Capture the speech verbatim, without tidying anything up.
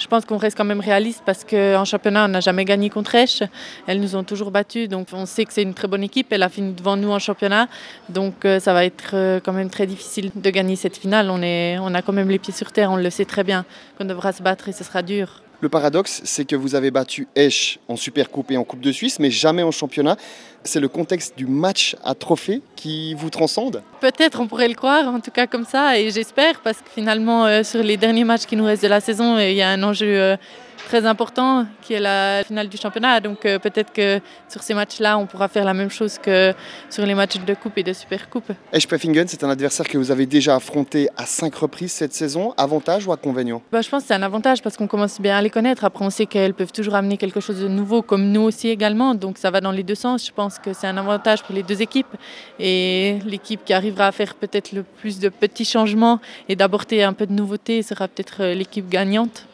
Je pense qu'on reste quand même réaliste parce qu'en championnat, on n'a jamais gagné contre Esch. Elles nous ont toujours battus, donc on sait que c'est une très bonne équipe. Elle a fini devant nous en championnat, donc euh, ça va être euh, quand même très difficile de gagner cette finale. On, est, on a quand même les pieds sur terre, on le sait très bien qu'on devra se battre et ce sera dur. Le paradoxe, c'est que vous avez battu Esch en Supercoupe et en Coupe de Suisse, mais jamais en championnat. C'est le contexte du match à trophée qui vous transcende? Peut-être, on pourrait le croire, en tout cas comme ça, et j'espère, parce que finalement, euh, sur les derniers matchs qui nous restent de la saison, il y a un enjeu euh, très important qui est la finale du championnat. Donc euh, peut-être que sur ces matchs-là, on pourra faire la même chose que sur les matchs de Coupe et de Supercoupe. Esch Pfeffingen, c'est un adversaire que vous avez déjà affronté à cinq reprises cette saison. Avantage ou inconvénient? Bah, je pense que c'est un avantage parce qu'on commence bien à les connaître. Après, on sait qu'elles peuvent toujours amener quelque chose de nouveau, comme nous aussi également. Donc ça va dans les deux sens. Je pense que c'est un avantage pour les deux équipes. Et l'équipe qui arrivera à faire peut-être le plus de petits changements et d'apporter un peu de nouveauté sera peut-être l'équipe gagnante.